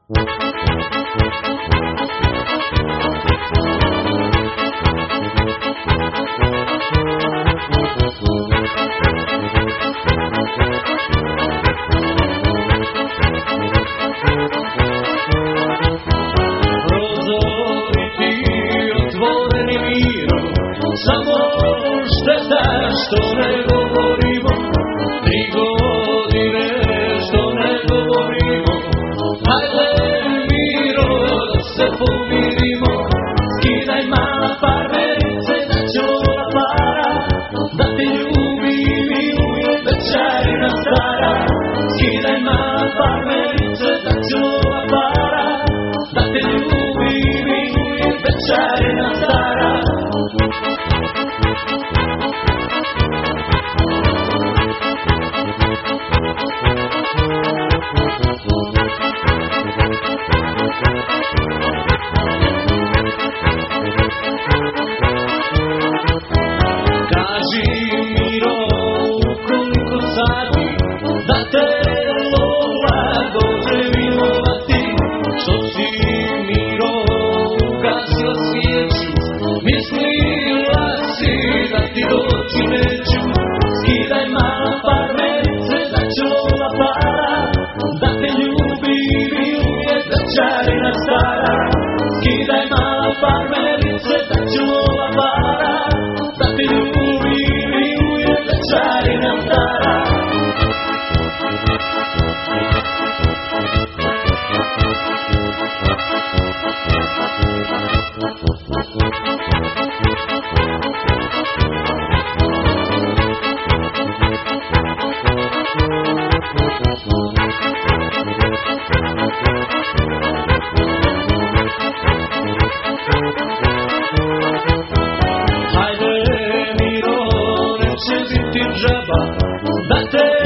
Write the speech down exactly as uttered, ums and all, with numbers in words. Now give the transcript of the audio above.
Samo šteta što ne govorimo, tri godine što ne govorimo. Hajde Miro da se pomirimo, skidaj mala parmenice da će ova para, da te ljubim i uvijek večerina stara. Skidaj mala parmenice da će ova para, da te ljubim i uvijek večerina stara. Kaži Miro koliko sati da te lova dođe milovati. Što si Miro ugasio svijeću, mislila si da ti doći neću. Skidaj mala parmenice da će ova para, da te ljubim i uvijek večerina stara. Skidaj mala parmenice da će ova para, da te ljubim i uvijek večerina stara. Hajde Miro, neće biti džaba, da te